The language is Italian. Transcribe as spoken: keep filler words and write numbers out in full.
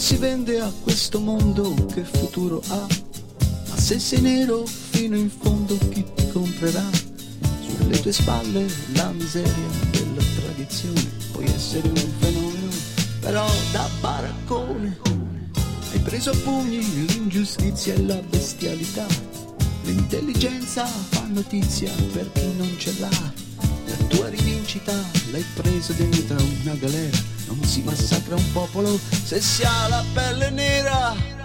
si vende a questo mondo, che futuro ha? Ma se sei nero fino in fondo, chi ti comprerà? Sulle tue spalle la miseria della tradizione, puoi essere un fenomeno, però da baraccone. Hai preso a pugni l'ingiustizia e la bestialità, l'intelligenza fa notizia per chi non ce l'ha. La tua rivincita l'hai presa dentro una galera, non si massacra un popolo se si ha la pelle nera.